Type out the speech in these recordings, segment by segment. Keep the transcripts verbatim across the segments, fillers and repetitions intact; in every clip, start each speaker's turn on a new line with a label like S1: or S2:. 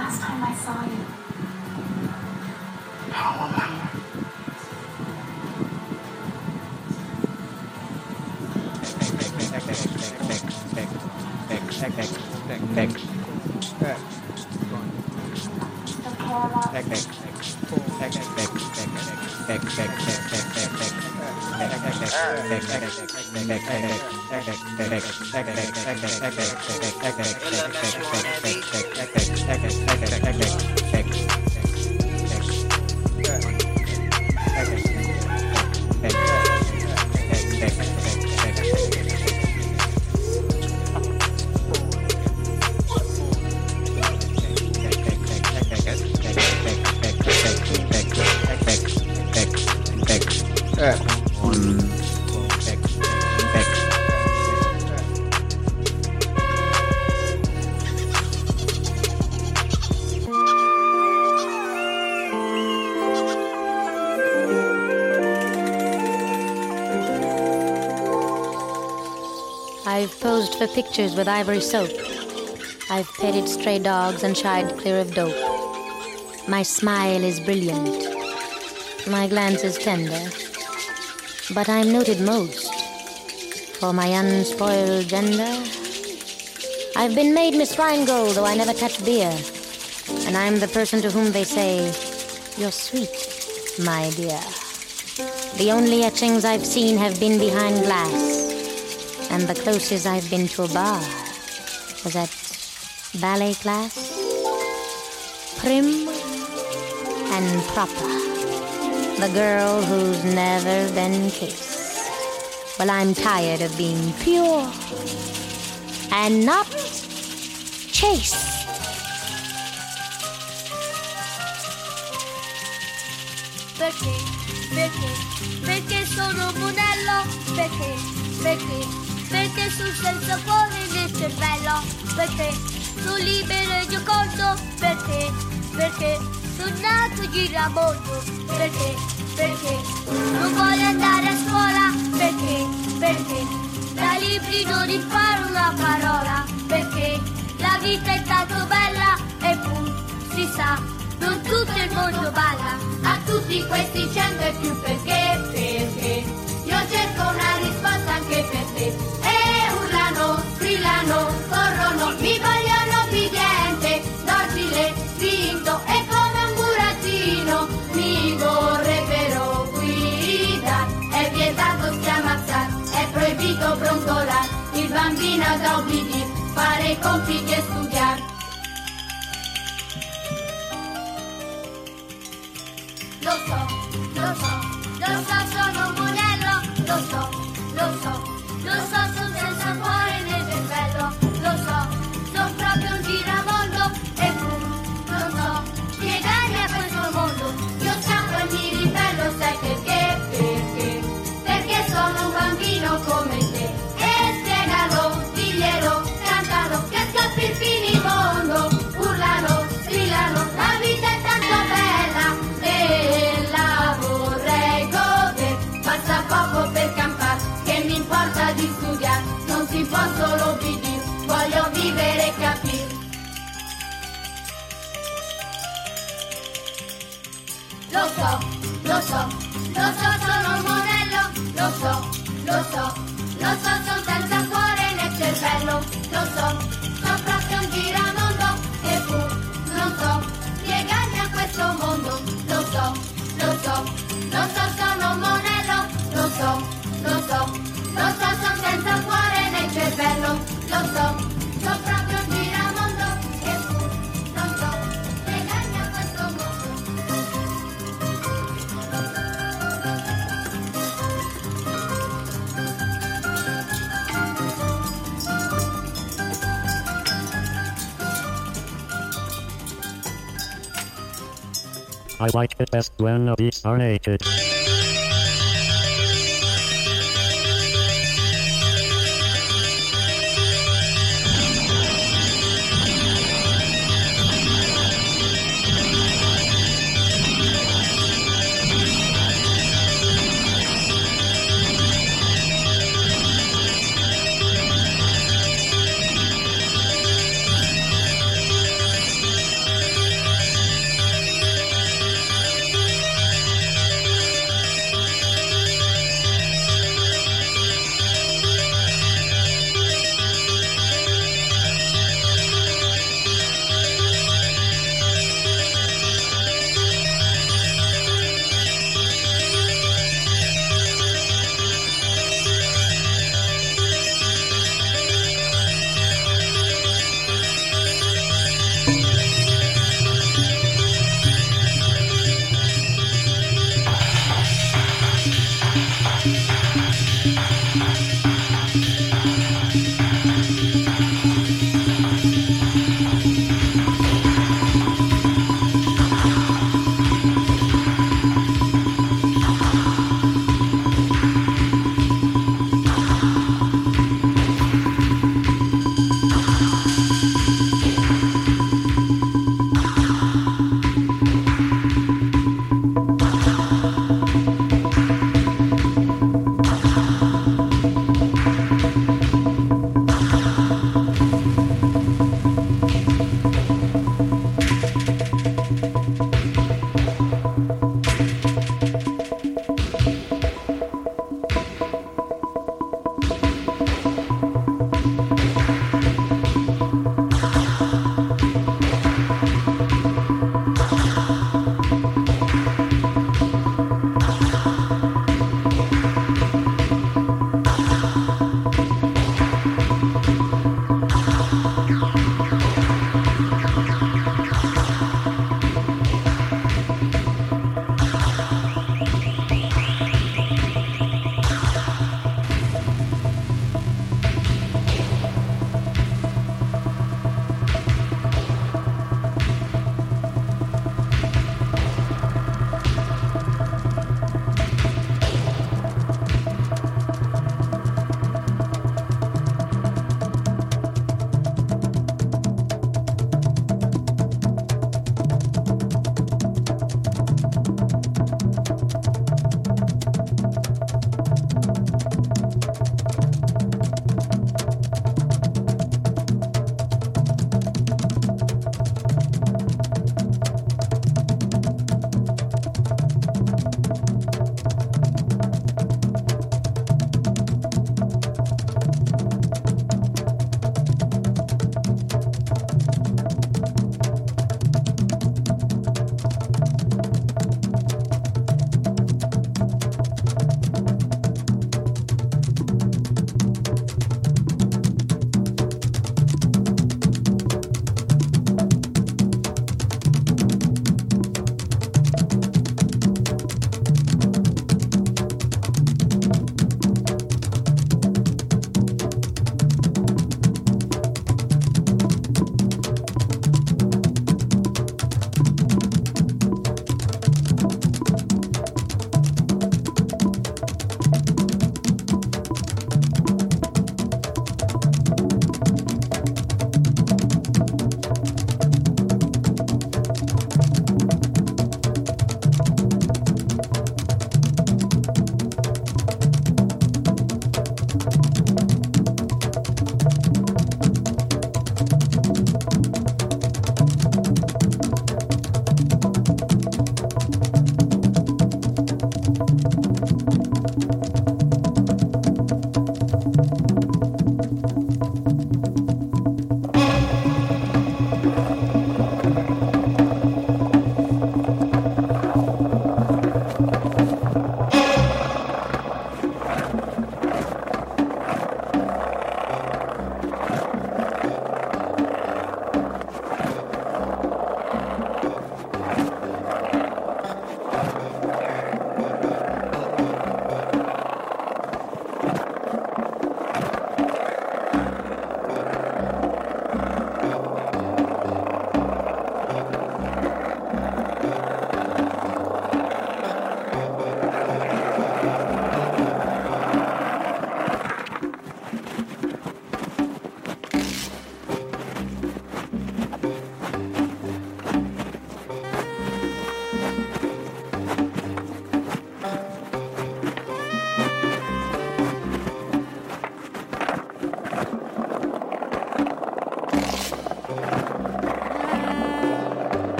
S1: last time I saw you?
S2: I don't remember.
S3: I've posed for pictures with ivory soap. I've petted stray dogs and shied clear of dope. My smile is brilliant. My glance is tender. But I'm noted most for my unspoiled gender. I've been made Miss Rheingold, though I never touch beer. And I'm the person to whom they say, "You're sweet, my dear." The only etchings I've seen have been behind glass. And the closest I've been to a bar was at ballet class. Prim and proper. The girl who's never been kissed. Well, I'm tired of being pure and not chaste.
S4: Perché, perché, perché sono un monello? Perché, perché, perché sul senza cuore nel cervello? Perché sono libero e giocoso? Perché, perché sono nato giramondo? Perché, perché non voglio andare a scuola? Perché, perché da libri non imparo una parola? Perché la vita è tanto bella e pur si sa, non tutto il mondo balla. A tutti questi cento e più perché, perché io cerco una risposta anche per te. E urlano, strillano, corrono, mi vogliono obbediente, docile, spinto e come un burattino mi vorrebbero guidare. È vietato schiamazzare, è proibito broncolare, il bambino da obbedire, fare i compiti e studiare. Lo so, lo so, lo so, sono un monello, lo so, lo so, lo so, sono senza cuore nel cervello, lo so, sono proprio un giramondo e tu, lo so, spiegarmi a questo mondo, io scappo e mi ribello, sai perché, perché, perché sono un bambino come te, e spiegalo, diglielo, cantalo, che scappi il finimondo, urlano, strillano, la vita è tanto bella, e la vorrei godere, basta poco per campare, che mi importa di studiare, non si può solo obbedire, voglio vivere e capire. Lo so, lo so, lo so, sono un monello, lo so, lo so, lo so, sono senza cuore nel cervello, lo so, sono proprio un giramondo e pur non so spiegarmi a questo mondo, lo so, lo so, lo so, sono un monello, lo so, lo so, lo so, sono senza cuore nel cervello, lo so, sono proprio un giramondo e pur non so spiegarmi a questo mondo.
S5: I like it best when the beats are naked.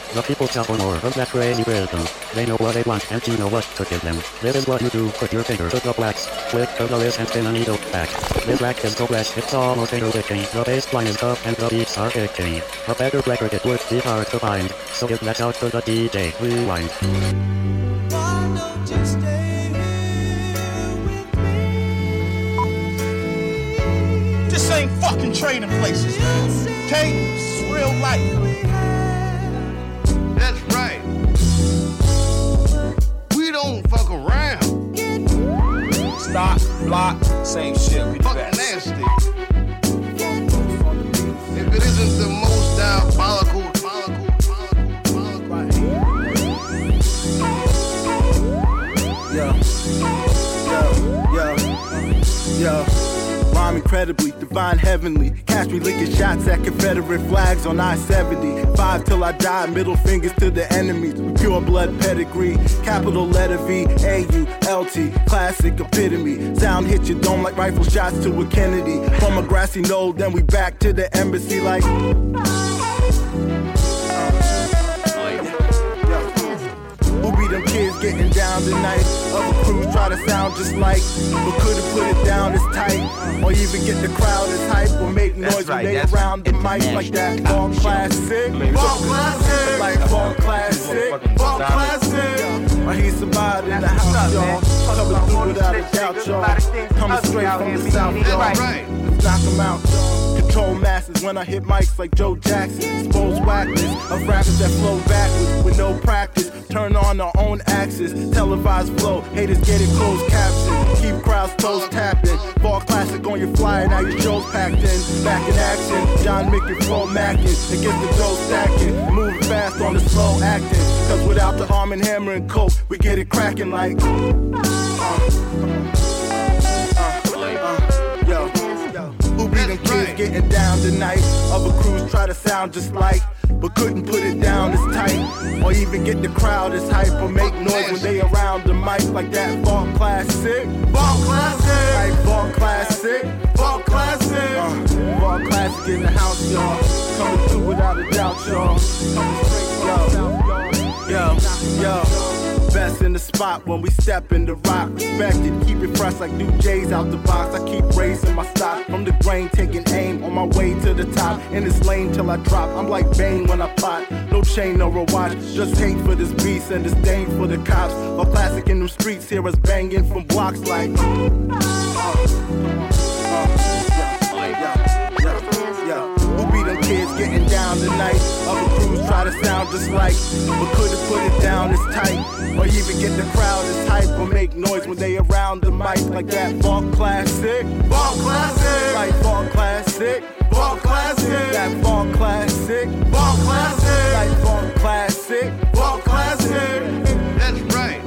S5: The people suffer more of that crazy wisdom. They know what they want and you know what to give them. This is what you do, put your finger to the blacks. Flick to the list and spin a needle back. This rack is so blessed, it's almost finger-licking. The bass line is tough and the beats are kicking. A better record it would be hard to find. So give that out to the D J, rewind.
S1: Why don't you stay here with me?
S2: This ain't fucking trading places, okay? This is real life.
S6: That's right. We don't fuck around.
S2: Stop, block, same shit. We
S6: Fuck nasty. If it isn't the most diabolical, diabolical, diabolical,
S7: Yo, yo, yo, yo. Rhyme incredibly, divine heavenly. Catch me licking shots at Confederate flags on I seventy. Five till I die, middle fingers to the enemies. With pure blood pedigree, capital letter V, A U L T, classic epitome. Sound hit your dome like rifle shots to a Kennedy. From a grassy knoll, then we back to the embassy like... Who be them kids getting down tonight? Other crews try to sound just like, but couldn't put it down as tight, or even get the crowd as hype, or make noise
S8: right,
S7: when they
S8: that's
S7: around the mic like that. Ball classic, ball classic, like ball classic, ball classic. I hear somebody in the house, y'all, coming through without a doubt, y'all, coming straight from the south, y'all. Let's knock 'em out, y'all. Control masses when I hit mics like Joe Jackson. Expose whackness of rappers that flow backwards with no practice. Turn on our own axis, televised flow. Haters get it closed caption. Keep crowds toes tapping. Ball classic on your flyer, now your show's packed in. Back in action, John Mick and Flo Mackin. Against the dough stacking, moving fast on the slow acting. Cause without the arm and hammer and coke, we get it cracking like. Uh, uh, uh, yo, yo. Who be them kids getting down tonight? Other crews try to sound just like, but couldn't put it down as tight, or even get the crowd as hype, or make noise when they around the mic like that. Ball classic, ball classic, like ball classic, ball classic, uh, ball classic in the house, y'all. Coming through without a doubt, y'all. Coming straight, yo, yo, yo. Best in the spot when we step in the rock. Respected, keep it fresh like new J's out the box. I keep raising my stock from the grain, taking aim on my way to the top. In this lane till I drop, I'm like Bane when I plot. No chain or a watch, just hate for this beast and disdain for the cops. A classic in them streets, hear us banging from blocks like. Uh, uh, Kids getting down tonight. Other crews try to sound just like, but couldn't put it down as tight, or even get the crowd as hype, or make noise when they around the mic like that. Ball classic, ball classic, like ball classic, ball classic, that ball classic, ball classic, like ball classic, ball classic.
S6: that's right.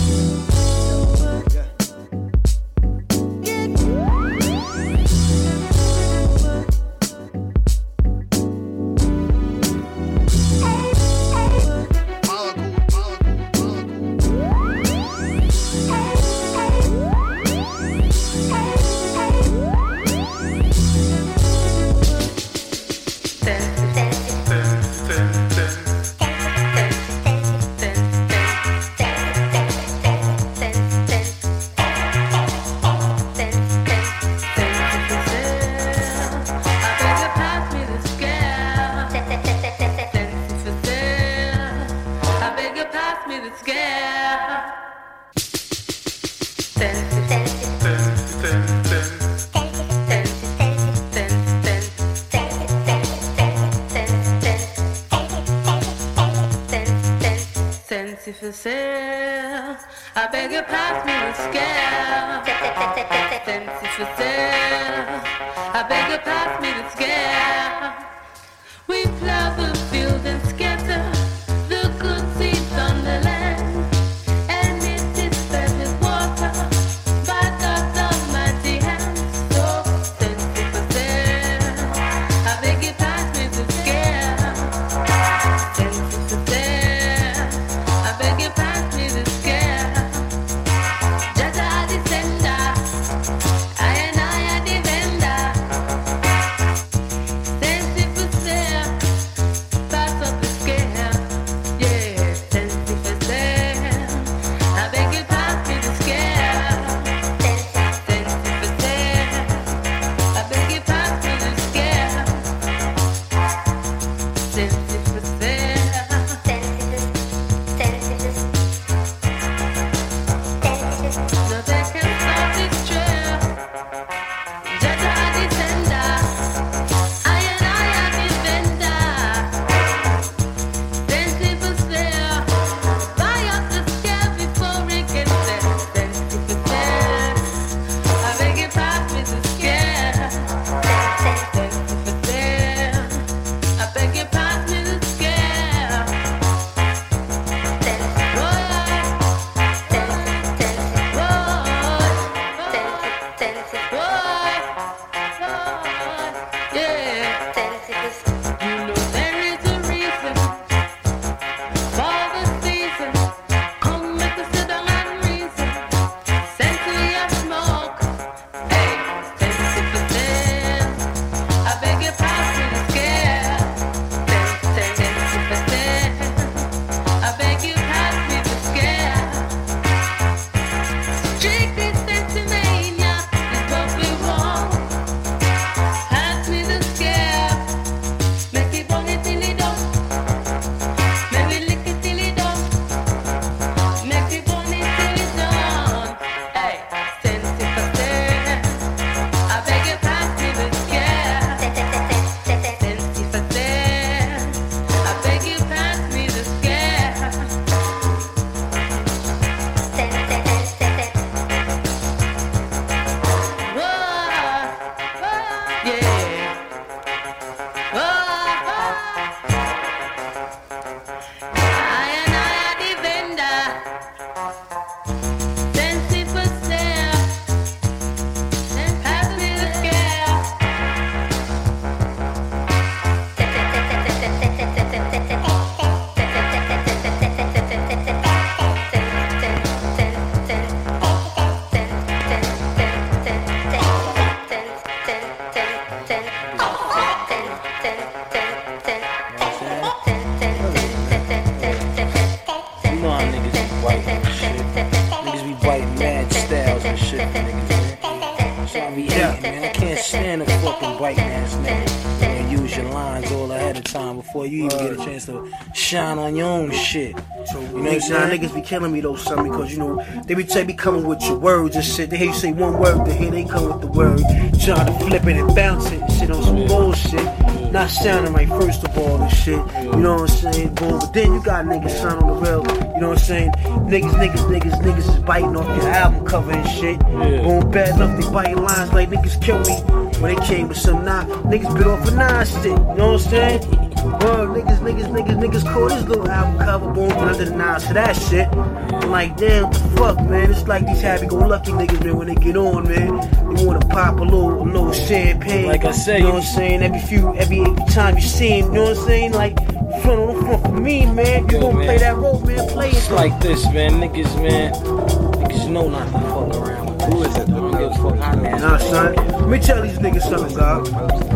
S9: For sale, I beg you pass me the scale. Fancy for sale, I beg you pass me the scale. We plow the field and scatter the good seeds on the land, and it is fed with water by God's almighty hand. So fancy for sale, I beg you pass me the scale. Fancy for sale, I beg you pass me the scale. Jaja the sender, I and I are the vendor. Fancy for sale,
S8: Shine on your own shit.
S10: So,
S8: you know what I'm saying?
S10: Niggas be killing me though, son, because you know they be they be coming with your words and shit. They hear you say one word, then here they come with the word, trying to flip it and bounce it, and shit on some bullshit. Not sounding right first of all and shit. You know what I'm saying? Boom. But then you got niggas son on the real. You know what I'm saying? Niggas, niggas, niggas, niggas is biting off your album cover and shit.
S8: Yeah.
S10: Boom, bad enough they biting lines like niggas kill me when they came with some nine. Niggas bit off a nine stick. You know what I'm saying? Well, niggas, niggas, niggas, niggas call this little album cover, boom, but under the nine to that shit. I'm like, damn, what the fuck, man? It's like these happy-go-lucky niggas, man, when they get on, man. They wanna pop a little, a little champagne.
S8: Like I said,
S10: you know what I'm saying? Every few, every, every time you see him, you know what I'm saying? Like, front on the front for me, man. You
S8: Yo,
S10: gonna
S8: man.
S10: play that role, man? Play it.
S8: It's like this, man. Niggas, man. Niggas know not to fuck around with this. Who is it? I don't give a fuck how man.
S10: Nah, son. Let me tell these niggas something, dog.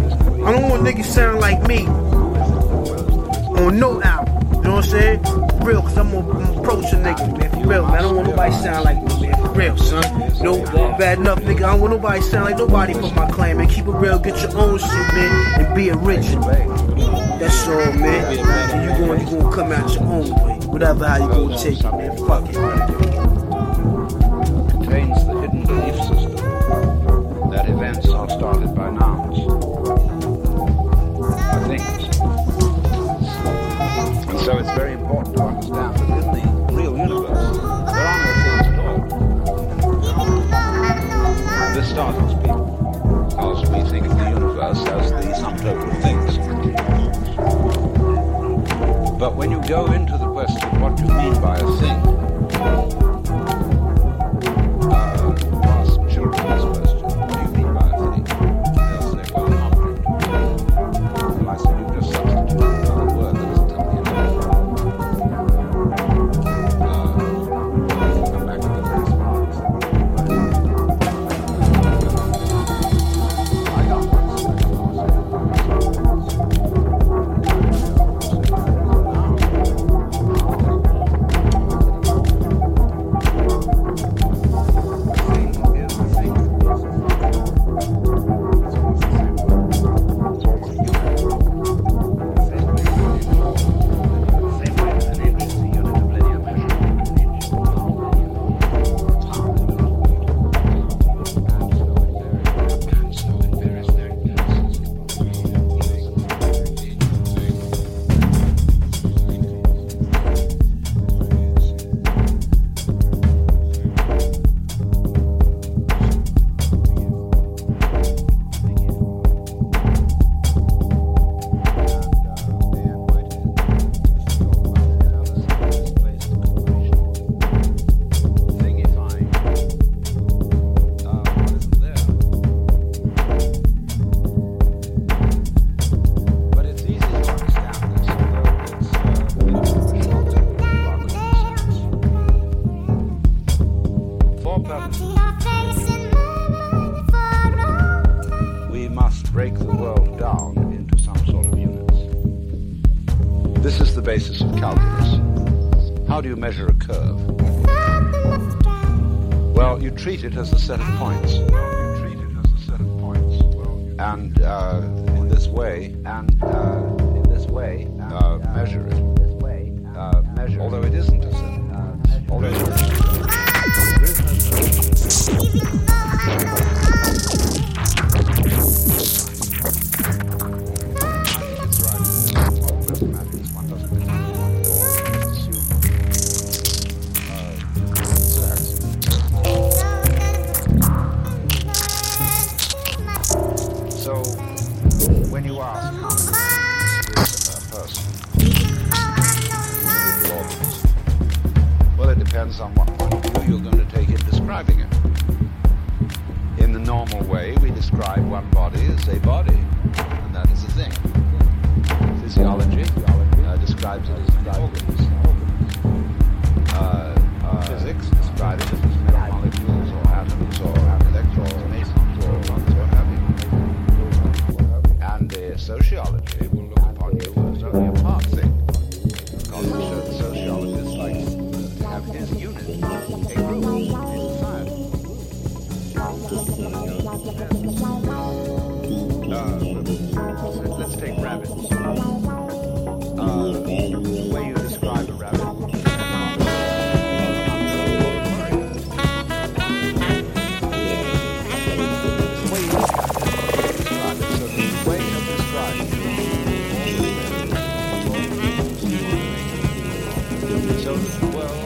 S10: I don't want niggas sound like me on no album. You know what I'm saying? For real, cause I'm gonna approach a nigga, man. For real, man. I don't want nobody sound like me, man. For real, son. No, bad enough, nigga. I don't want nobody sound like nobody but my clan, man. Keep it real, get your own shit, man, and be original. That's all, man. And you gonna, you gonna come out your own way. Whatever how you gonna take it, man. Fuck it.
S11: Contains the hidden belief system that events are started by nouns. I think. And so it's very important to understand that in the real universe, there are no things at all. This startles people, because we think of the universe as the sum total of things. But when you go into the question, what do you mean by a thing? Uh, ask children this question, what do you mean by a thing? They'll say, well, an object. Well, I said, you just substitute another word that isn't in the invention. Uh, come back to the very smart and say, what do you mean by a thing? I got This is the basis of calculus. How do you measure a curve? Well, you treat it as a set of points. You treat it as a set of points. And uh, in this way, and uh, in this way, uh, measure it. Uh, measure. Although it isn't a set of points. Although it isn't. Depends on what point of view you're going to take in describing it. In the normal way, we describe one body as a body, and that is a thing. Physiology uh, describes it as many organs. Uh, uh, physics describes it as many molecules or atoms or electrons, mesons or what have you. And uh, sociology will look upon you as only a part thing, because certain sociologists like have his unit, a group in society. Uh, let's take rabbits. Uh, the way you describe a rabbit. The way you describe it, so the way you describe it. So the world.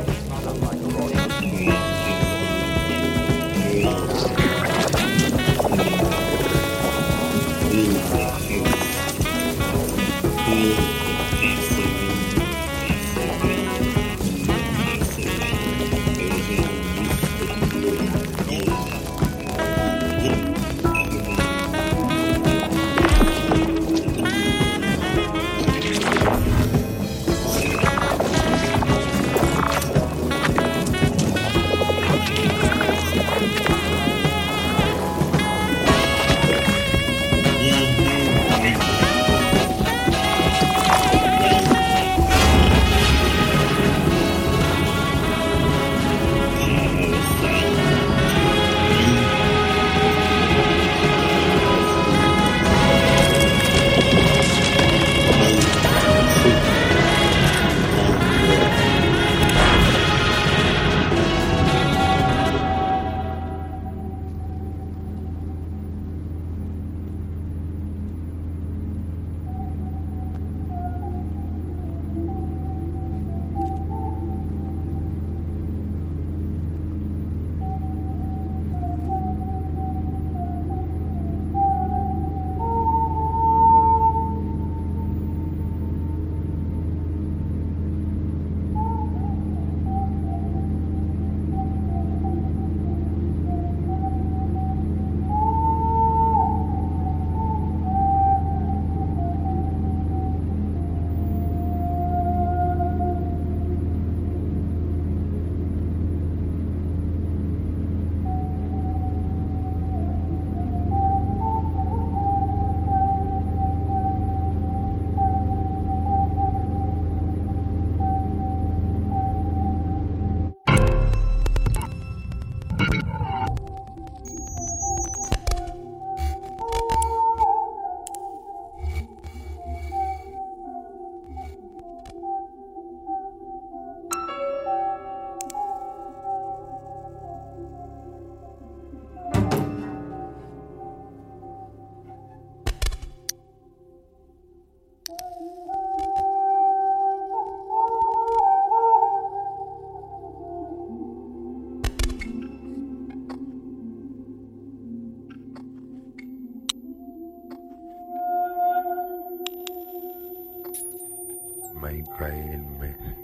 S12: May grey and mist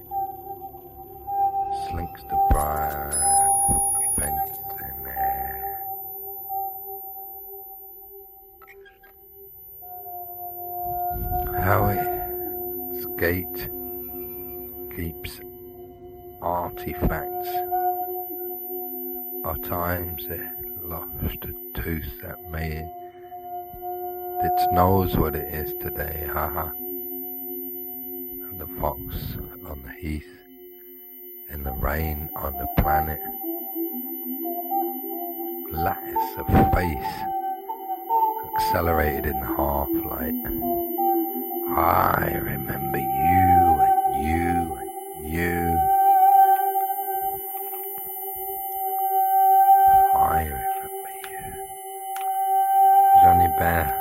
S12: slinks the briar fence in air. How its gate keeps artifacts. Are times it lost a tooth that made it knows what it is today, haha. the fox on the heath, in the rain on the planet, lattice of face, accelerated in the half-light. I remember you and you and you. I remember you. Johnny Bear.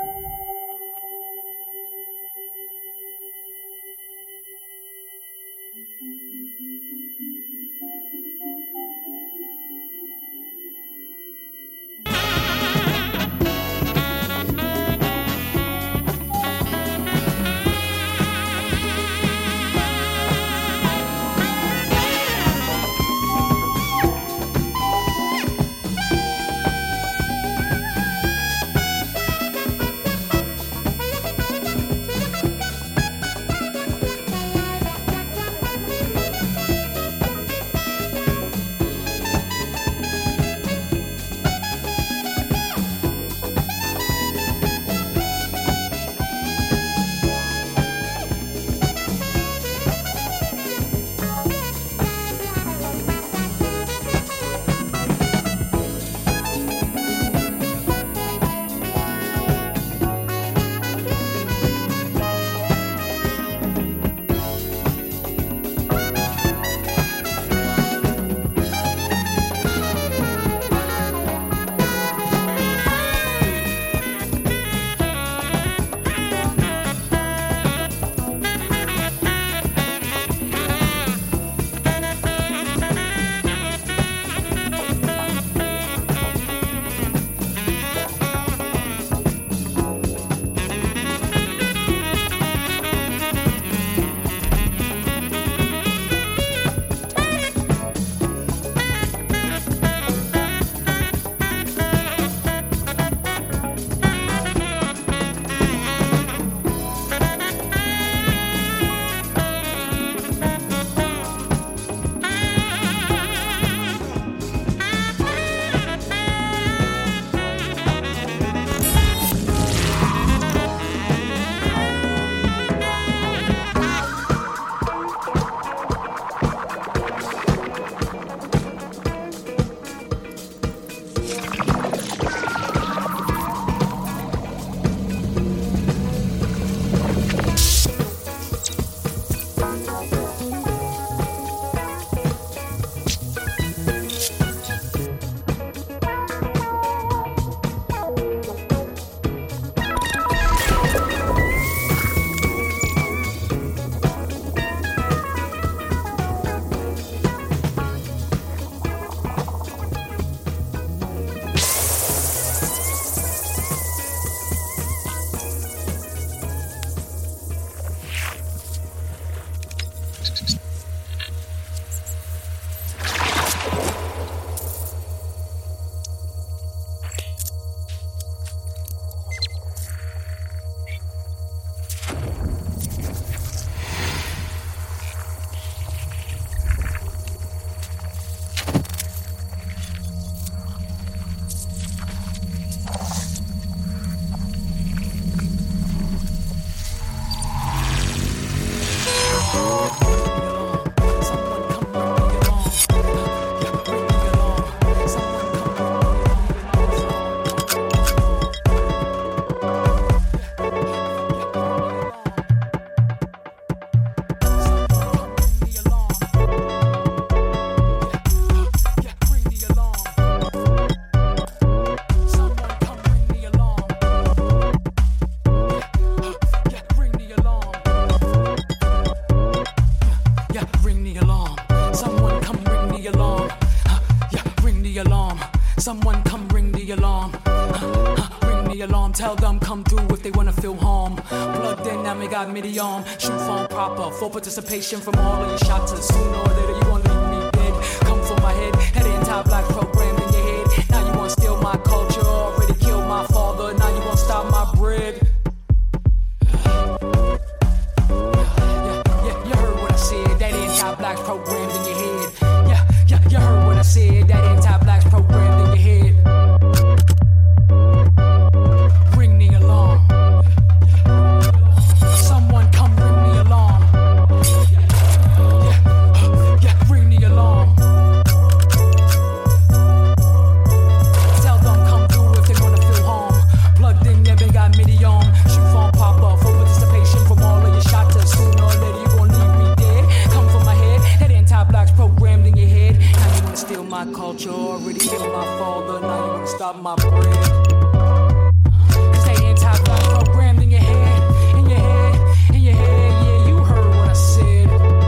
S13: Someone come ring the alarm. Ring the alarm, tell them come through if they wanna feel harm. Plugged in, now we got midi arm. Shoot phone proper, full participation from all of your shots. Sooner or later you gon' leave me dead. Come for my head, that anti-black program in your head. Now you wanna steal my culture, already killed my father. Now you wanna stop my bread. Yeah, yeah, you heard what I said. That anti-black program in your head. Yeah, yeah, you heard what I said. That anti-black program in your head. Ring the alarm. Someone come ring the alarm. my culture, already killed my father. Now you wanna stop my bread. Stay anti-black programmed in your head, in your head, in your head. Yeah, you heard what I said.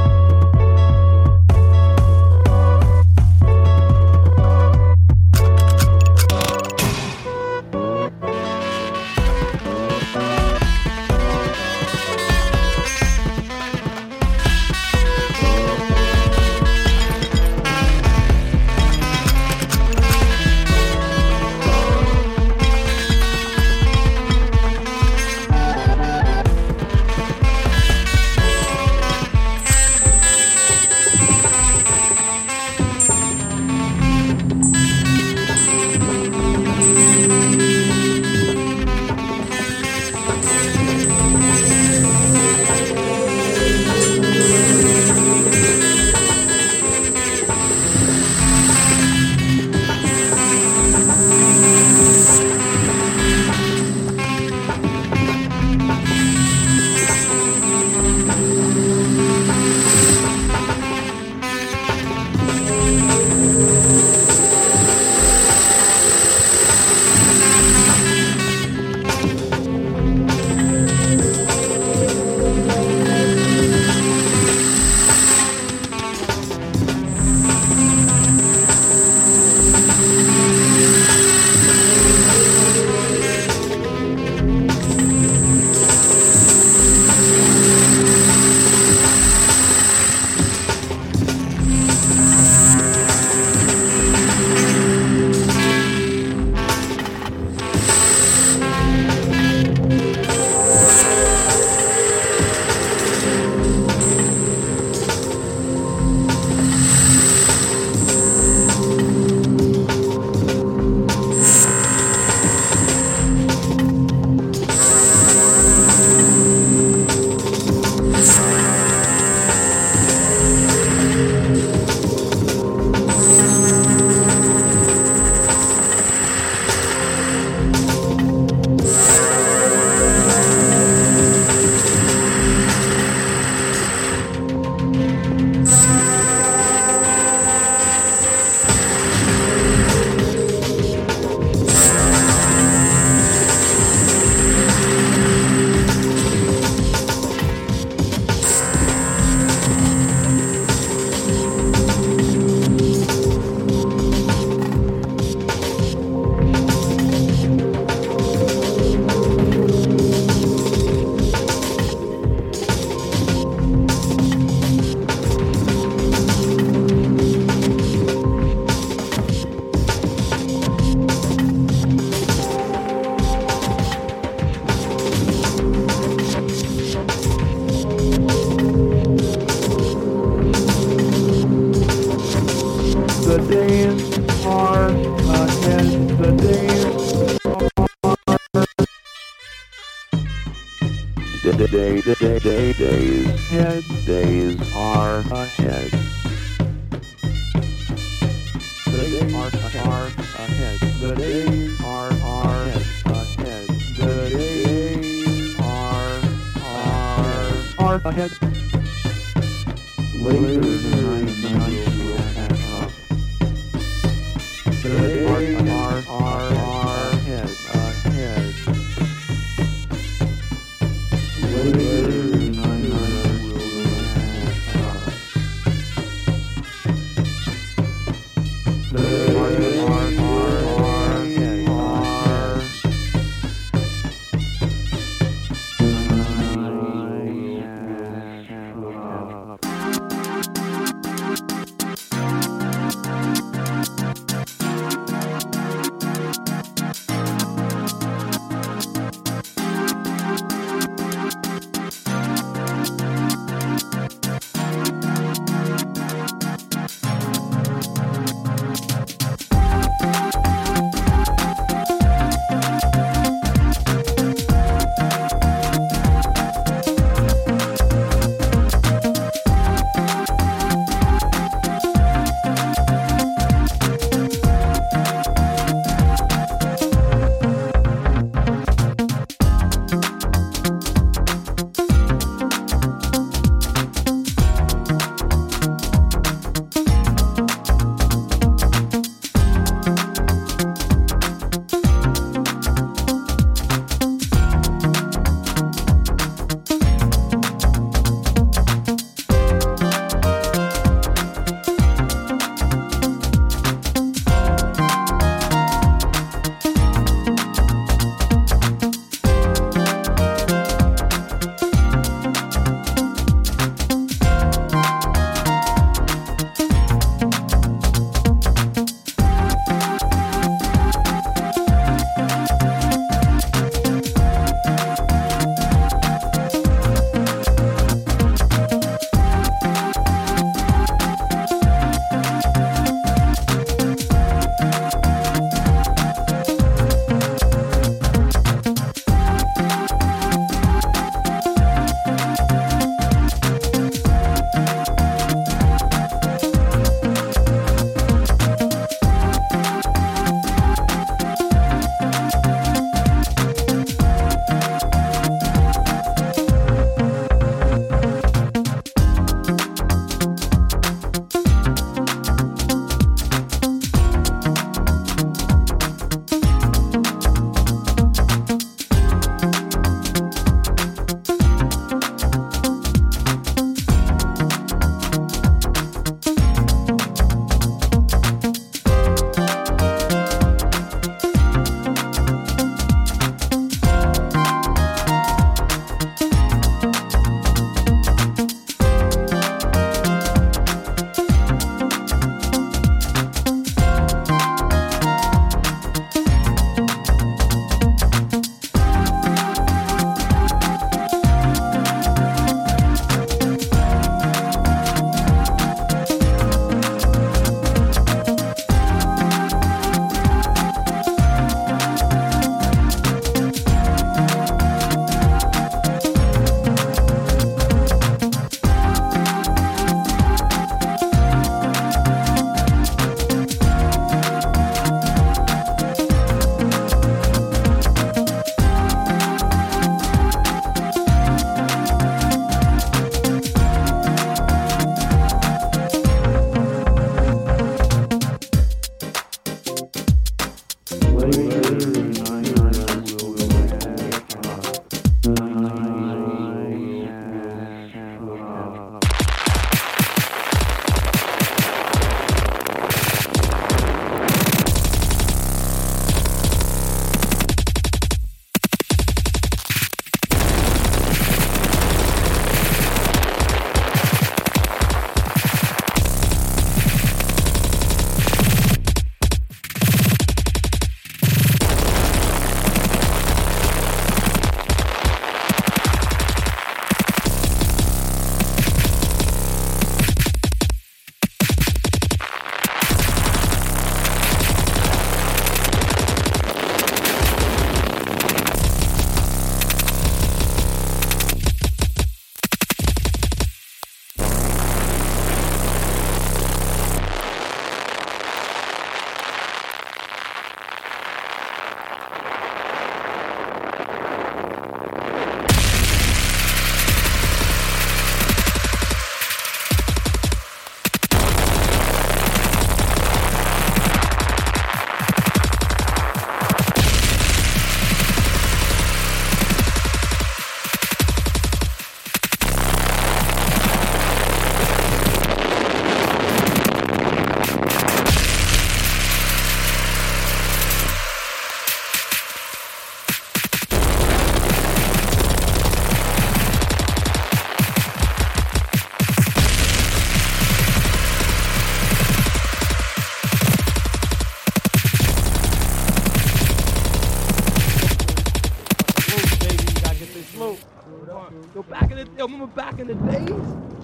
S12: The day, the day, day, days, head, days are ahead. The days are, are ahead. The days are, are ahead. The days are, are, are ahead. Later tonight, the night will catch up. The days are, are, are ahead, ahead.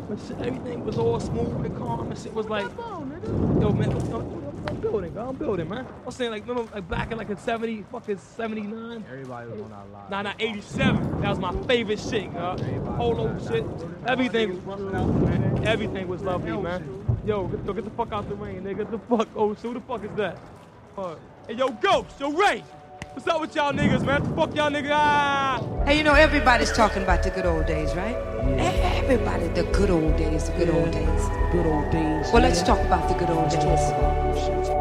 S8: But shit, everything was all smooth and calm and shit was like, yo man, I'm, I'm building, bro. I'm building, man. I'm saying like, remember like back in like in seventy, fucking seventy-nine.
S14: Everybody was on our live.
S8: Nah, nah, eighty-seven. That was my favorite shit, yo. Polo shit. Everything was running out, man. Everything was lovely, man. Yo, get, yo, get the fuck out the rain, nigga. Get the fuck, oh, so who the fuck is that? Uh, hey, yo, Ghost, yo, Ray. What's up with y'all niggas, man? The fuck y'all niggas? Ah!
S15: Hey, you know, everybody's talking about the good old days, right? Yeah. Everybody, the good old days, the good yeah. old days.
S8: Good old days.
S15: Well,
S8: yeah.
S15: let's talk about the good old days.
S8: Let's talk about shit.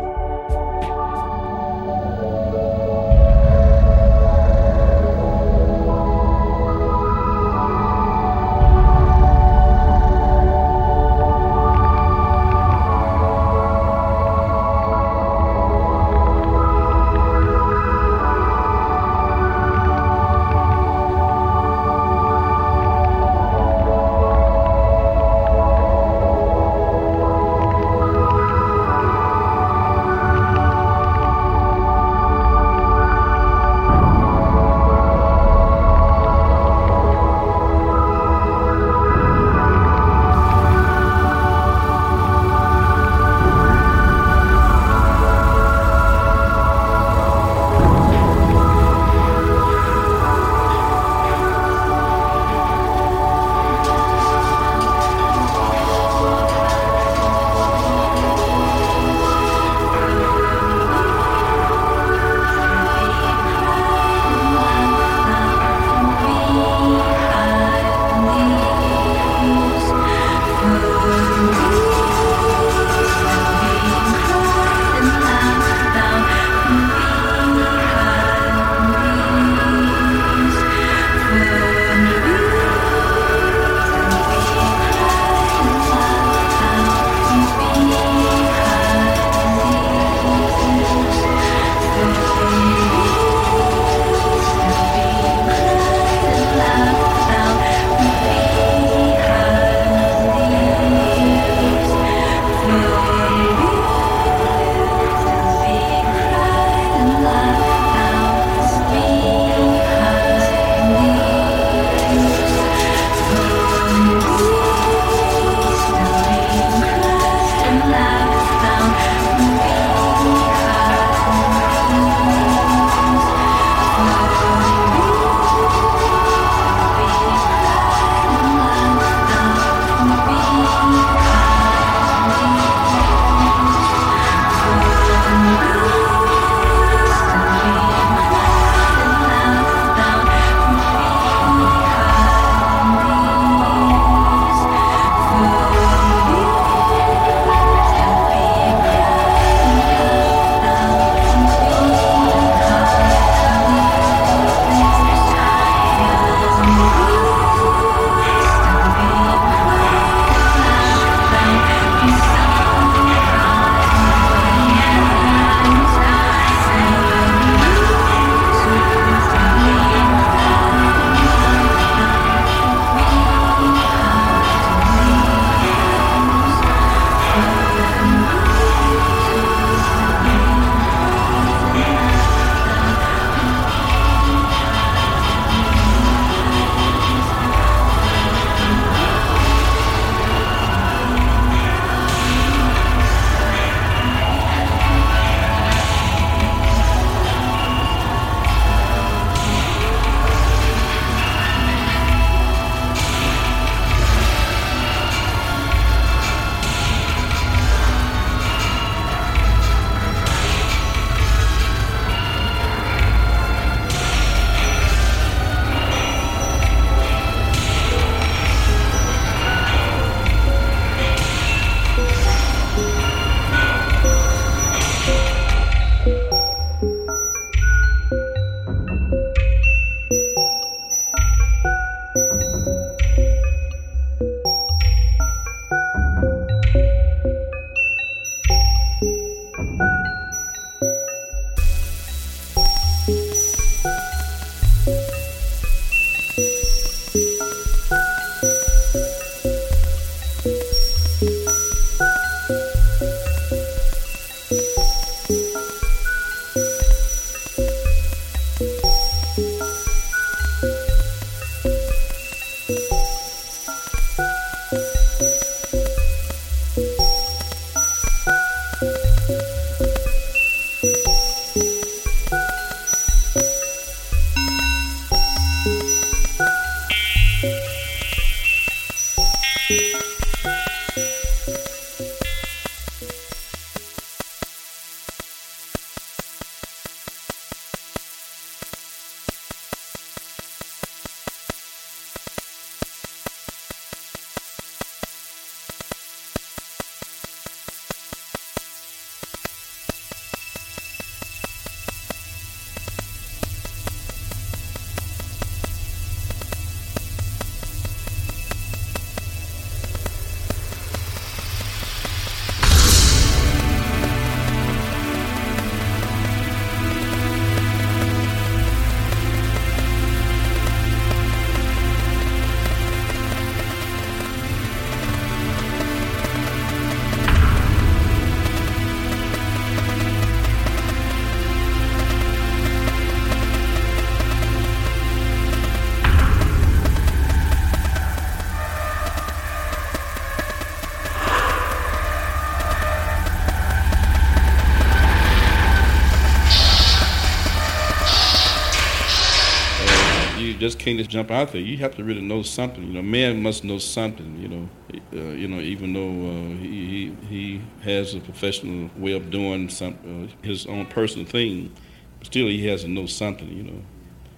S14: Just can't just jump out there. You have to really know something. You know, man must know something. You know, uh, you know, even though uh, he, he he has a professional way of doing some uh, his own personal thing, still he has to know something. You know,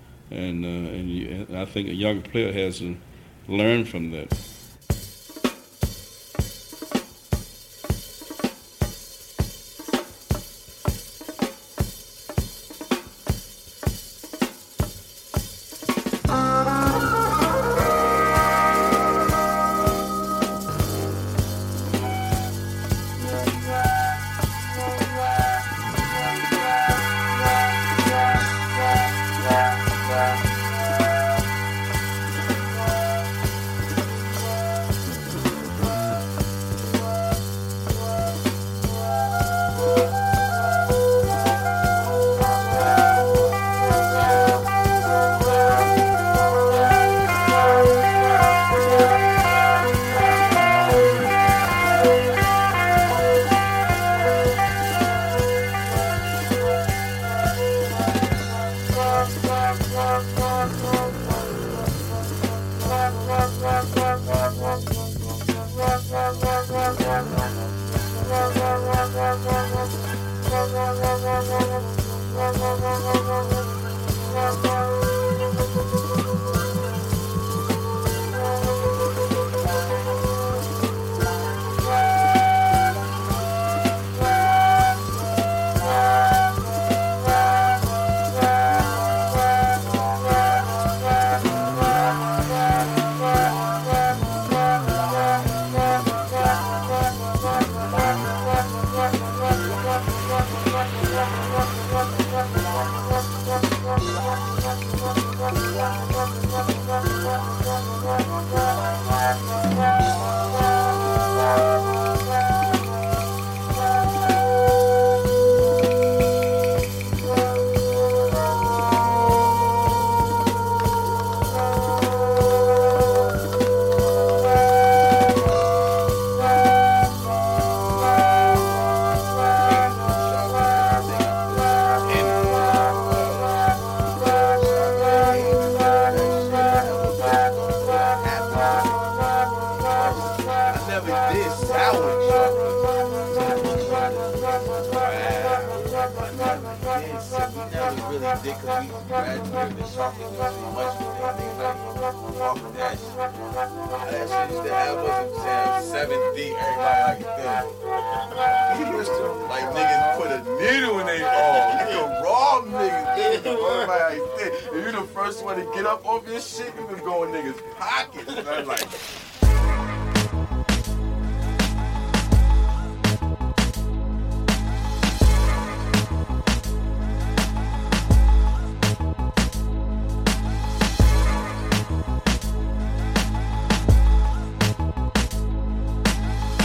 S14: and uh, and, you, and I think a younger player has to learn from that.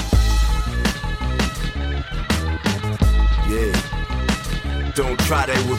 S16: Try that with P.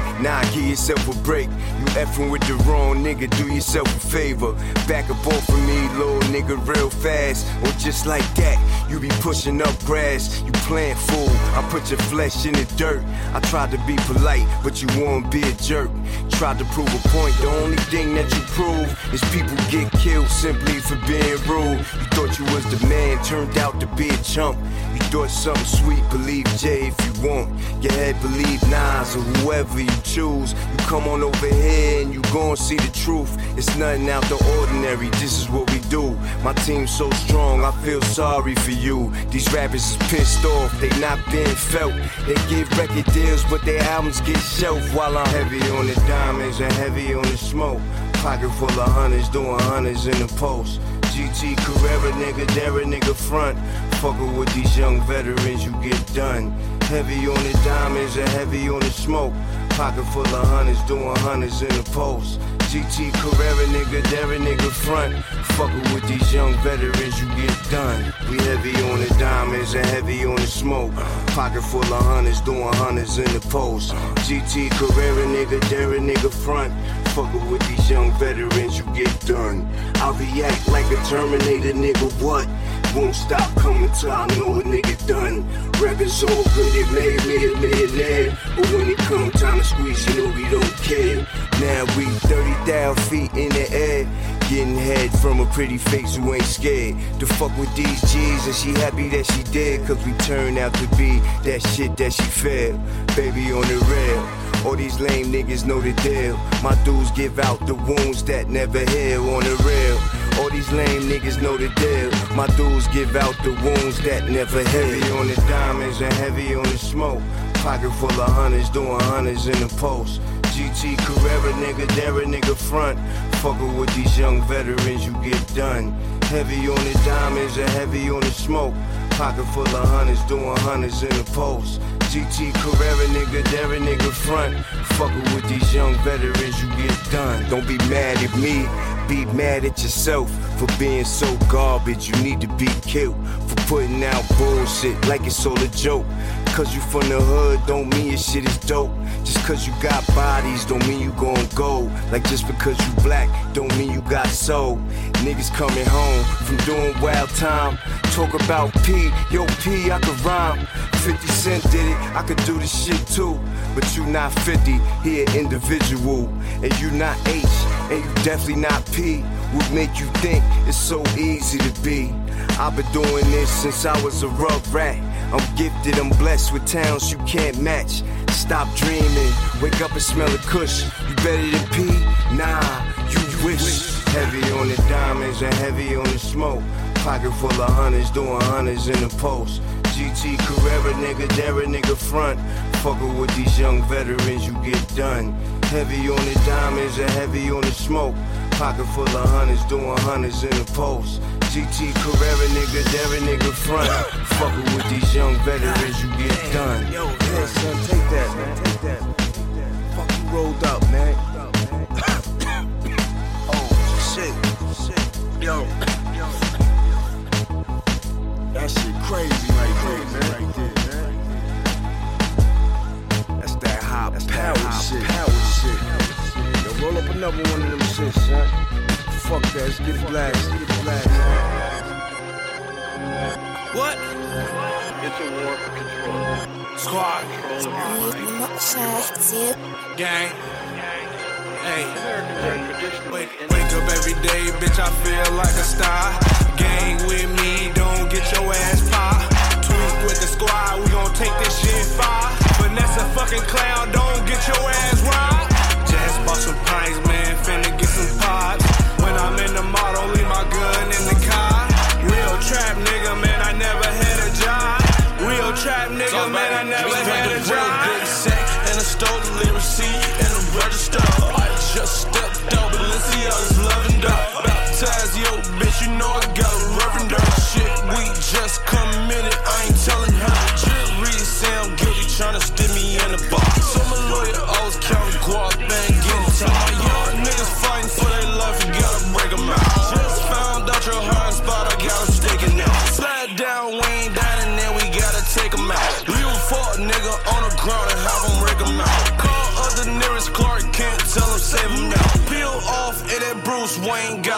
S16: nah, give yourself a break. You effing with the wrong nigga, do yourself a favor. Back up off of me, little nigga, real fast. Or just like that, you be pushing up grass. You playing fool, I put your flesh in the dirt. I tried to be polite, but you wanna be a jerk. Tried to prove a point, the only thing that you prove is people get killed simply for being rude. You thought you was the man, turned out to be a chump. You thought something sweet, believe Jay if you want. Your head believe Nas or whoever you choose. You come on over here and you gon' see the truth. It's nothing out the ordinary, this is what we do. My team's so strong, I feel sorry for you. These rappers is pissed off, they not being felt. They give record deals, but their albums get shelved. While I'm heavy on the diamonds and heavy on the smoke. Pocket full of hundreds, doing hundreds in the post. G T Carrera, nigga, dare a nigga front. Fuckin' with these young veterans, you get done. Heavy on the diamonds and heavy on the smoke. Pocket full of hundreds, doing hundreds in the post. G T Carrera, nigga, dare a nigga front. Fuckin' with these young veterans, you get done. We heavy on the diamonds and heavy on the smoke. Pocket full of hundreds, doing hundreds in the post. G T Carrera, nigga, dare a nigga front. Fuckin' with these young veterans, you get done. I react like a Terminator, nigga, what? Won't stop coming till I know a nigga done. Records so good, it made me a millionaire. But when it come time to squeeze, you know we don't care. Now we thirty thousand feet in the air. Getting head from a pretty face who ain't scared to fuck with these G's, and she happy that she did. Cause we turned out to be that shit that she felt. Baby on the rail. All these lame niggas know the deal. My dudes give out the wounds that never heal on the real. All these lame niggas know the deal. My dudes give out the wounds that never heal. Heavy on the diamonds and heavy on the smoke. Pocket full of hundreds, doing hundreds in the post. G T Carrera, nigga, dare a nigga front. Fuckin' with these young veterans, you get done. Heavy on the diamonds and heavy on the smoke. Pocket full of hundreds, doing hundreds in the post. G T Carrera, nigga, dare a nigga front. Fuckin' with these young veterans, you get done. Don't be mad at me, be mad at yourself for being so garbage. You need to be killed for putting out bullshit like it's all a joke. Cause you from the hood don't mean your shit is dope. Just cause you got bodies don't mean you gon' go. Like just because you black don't mean you got soul. Niggas coming home from doing wild time. Talk about P, yo P, I could rhyme. fifty Cent did it, I could do this shit too. But you not fifty, he an individual. And you not H, and you definitely not P. Would make you think it's so easy to be. I've been doing this since I was a rough rat. I'm gifted, I'm blessed with talents you can't match. Stop dreaming, wake up and smell a kush. You better than P? Nah, you wish. Heavy on the diamonds and heavy on the smoke. Pocket full of hundreds, doing hundreds in the post. G T Carrera, nigga, dare a nigga front. Fuckin' with these young veterans, you get done. Heavy on the diamonds and heavy on the smoke. Pocket full of hundreds, doing hundreds in the post. G T Carrera, nigga, dare a nigga front. Fuckin' with these young veterans, you get done. Yo, yeah, son, take that, man, take that. Fuck you rolled up, man. Oh, shit, shit, yo. That shit crazy right there, man. Right there, man. That's that hot That's power that hot shit. Power shit. Yo, roll up another one of them shit, son. Fuck that, let's get it blast, get it blast. What? It's a war for control. Squad. Gang. Hey. Wake, wake up every day, bitch, I feel like a star. Gang with me, don't get your ass popped. Tweak with the squad, we gon' take this shit far. Finesse a fucking clown, don't get your ass robbed. Just bought some pints, man, finna get some pops. When I'm in the mall, don't leave my gun in the car. Real trap nigga, man, I never had a job. Real trap nigga, man, I never had a job. Big sack and a stolen receipt and a register. I just stepped out, Balenciaga's loving dog. Baptize yo, bitch, you know I got a reverend dog. Shit, we just committed, I ain't telling her. Jury say I'm guilty, tryna stick me in the box. So my lawyer always counting guap, man, getting time. Young niggas fighting for their life, you gotta break them out. Just found out your hard spot, I got them sticking out. Slide down, we ain't down, and then we gotta take them out. Leave a fuck nigga on the ground and have them break them out. Call other niggas.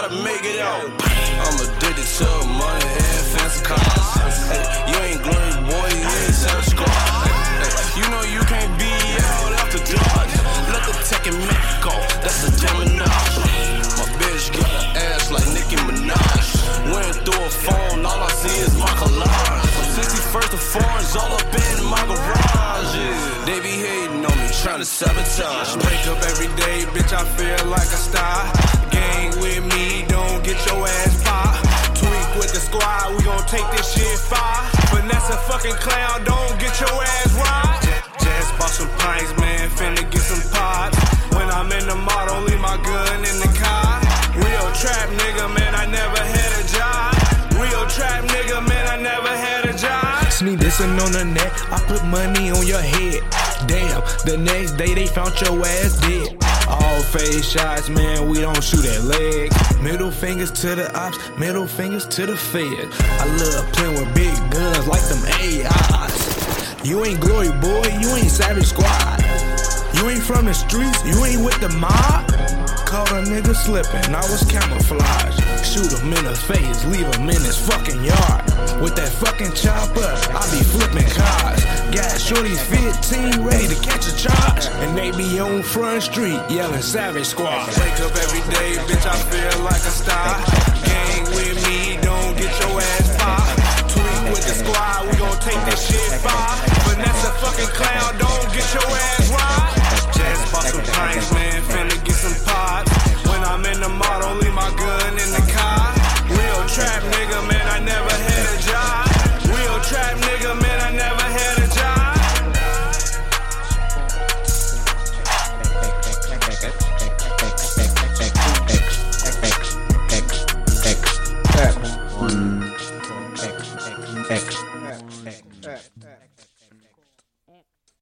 S17: try to make it out. I'm addicted to money and fancy cars. Hey, you ain't glorious, boy, you ain't Savage Squad. Hey, you know you can't be out after dark. Let the tech and Mac go, that's a Gemini. My bitch got an ass like Nicki Minaj. Went through a phone, all I see is my collage. sixty-first of foreigns all up in my garage. Yeah. They be hating on me, trying to sabotage. Wake up every day, bitch, I feel like a star. Gang with me, don't get your ass popped. Tweak with the squad, we gon' take this shit far. Finesse a fucking clown, don't get your ass rocked. Just bought some pints, man, finna get some pops. When I'm in the mall, don't leave my gun in the car. Real trap nigga, man, I never had a job. Real trap nigga, man, I never had a job.
S18: Sneak dissing on the net, I put money on your head. Damn, the next day they found your ass dead. All face shots, man, we don't shoot at legs. Middle fingers to the ops, middle fingers to the feds. I love playing with big guns like them A Is. You ain't Glory Boy, you ain't Savage Squad. You ain't from the streets, you ain't with the mob. Caught a nigga slipping, I was camouflage. Shoot him in the face, leave him in his fucking yard. With that fucking chopper, I be flipping cars. Got shorties fifteen, ready to catch a charge. And they be on Front Street, yelling Savage Squad.
S17: Wake up every day, bitch, I feel like a star. Gang with me, don't get your ass popped. Tweak with the squad, we gon' take this shit far. Finesse a fucking clown, don't get your ass rocked. Just bought some pints, man, finna get some pops. When I'm in the mall, don't leave my gun in the car. Real trap nigga, man, I never had a job. Real trap nigga, man, I never had a job.
S19: X.